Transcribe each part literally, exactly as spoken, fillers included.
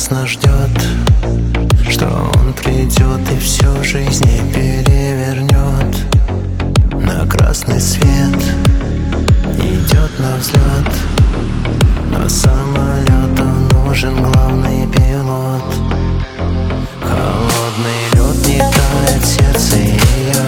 грустно ждет, что он придет и всю жизнь не перевернет. На красный свет идет на взлет, но самолету нужен главный пилот. Холодный лед не тает в сердце ее,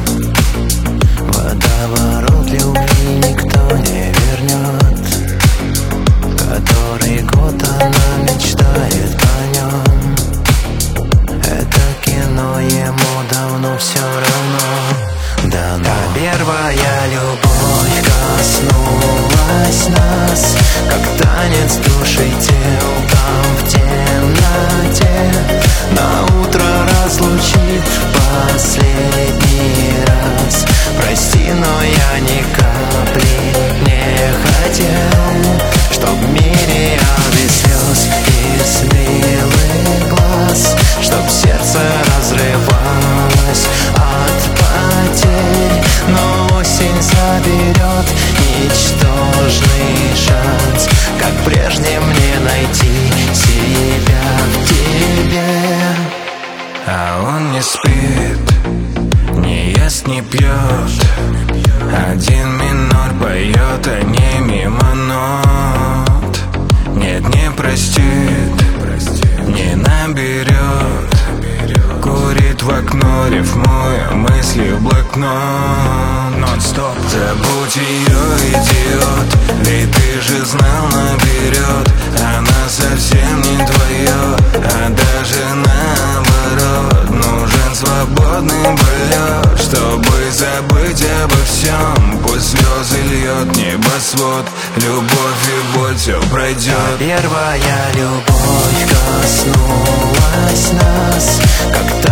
водоворот любви никто не вернет. Который год она мечтает о нем, это кино ему давно все равно. Да, но первая любовь коснулась нас, как танец души тел там в темноте. На утро разлучит последний раз. Прости, но я ни капли не хотел, чтоб в мире я без слез и смелых глаз, чтоб сердце разрывалось от потерь. Но осень заберет ничтожный шанс, как прежде мне найти себя в тебе. А он не спит, не ест, не пьет, один минор поет, а не мимо нот. Нет, не простит, не наберет, курит в окно, рифмуя мысли в блокнот. Нон-стоп. Забудь ее, идиот, ведь ты же знал наперед, она совсем не твое, а даже наоборот. Нужен свободный полет, чтобы забыть обо всем. Пусть слезы льет небосвод, любовь и боль все пройдет. Первая любовь коснулась нас, как